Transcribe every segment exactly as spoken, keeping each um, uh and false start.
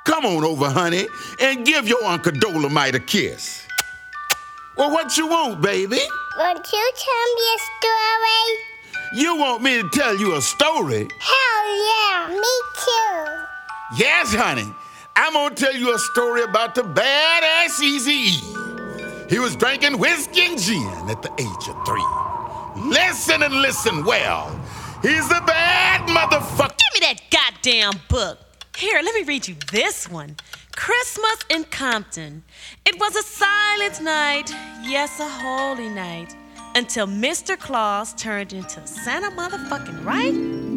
Come on over, honey, and give your Uncle Dolomite a kiss. Well, what you want, baby? Won't you tell me a story? You want me to tell you a story? Hell yeah, me too. Yes, honey. I'm gonna tell you a story about the badass Eazy-E. He was drinking whiskey and gin at the age of three. Listen and listen well. He's a bad motherfucker. Give me that goddamn book. Here, let me read you this one. Christmas in Compton. It was a silent night, yes, a holy night, until Mister Claus turned into Santa motherfucking right.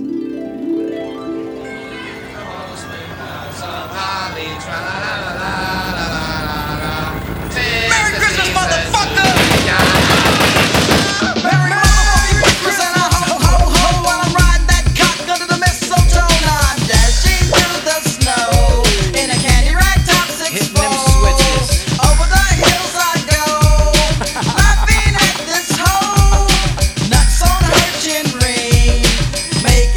Merry Christmas, motherfucker! Merry motherfucking Christmas and a ho ho ho while I'm riding that cock under the mistletoe. Now I'm dashing through the snow in a candy rag top six four. Over the hills I go, laughing at this hoe. Nuts on her chin ring, make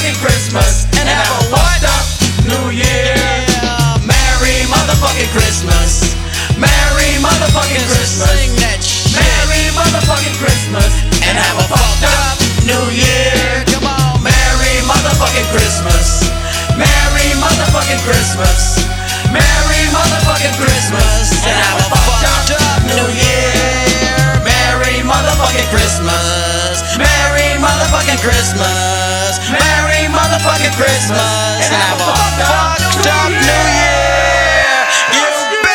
motherfucking Christmas and have a fucked up New Year. Merry motherfucking Christmas. Merry motherfucking Christmas. Sing that shit. Merry motherfucking Christmas and have a fucked up New Year. Come on, Merry motherfucking Christmas. Merry motherfucking Christmas. Merry motherfucking Christmas and have a fucked up New Year. Merry motherfucking Christmas. Merry motherfucking Christmas. Merry motherfucking Christmas and have a fucked up New Year. You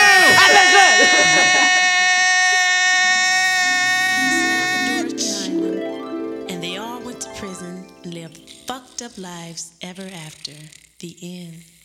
And they all went to prison and lived fucked up lives ever after. The end.